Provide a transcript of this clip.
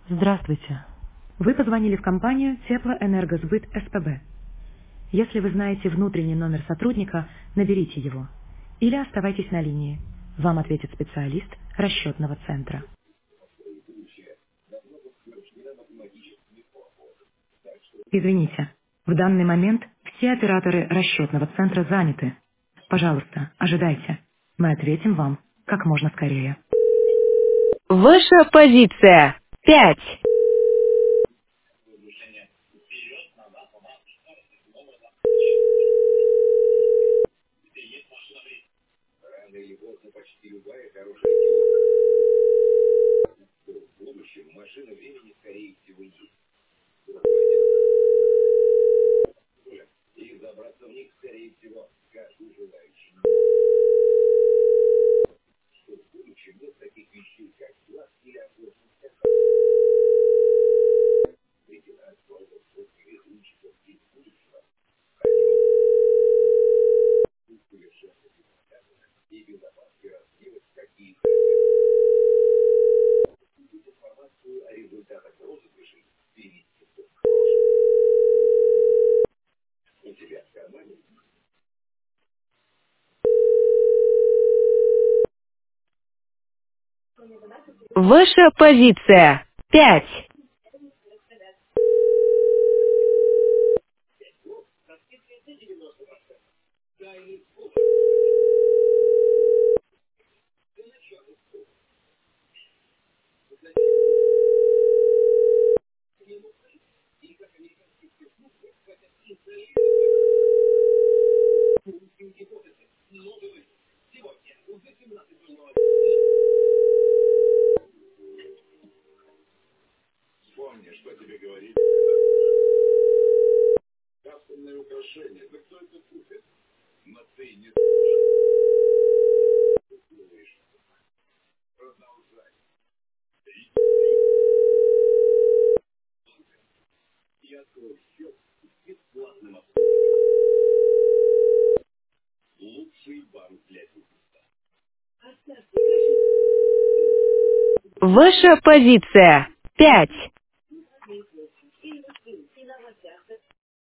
Здравствуйте. Вы позвонили в компанию Теплоэнергосбыт СПБ. Если вы знаете внутренний номер сотрудника, наберите его. Или оставайтесь на линии. Вам ответит специалист расчетного центра. Извините, в данный момент все операторы расчетного центра заняты. Пожалуйста, ожидайте. Мы ответим вам как можно скорее. Ваша позиция. 5. Ваша позиция. 5. Ваша позиция. 5.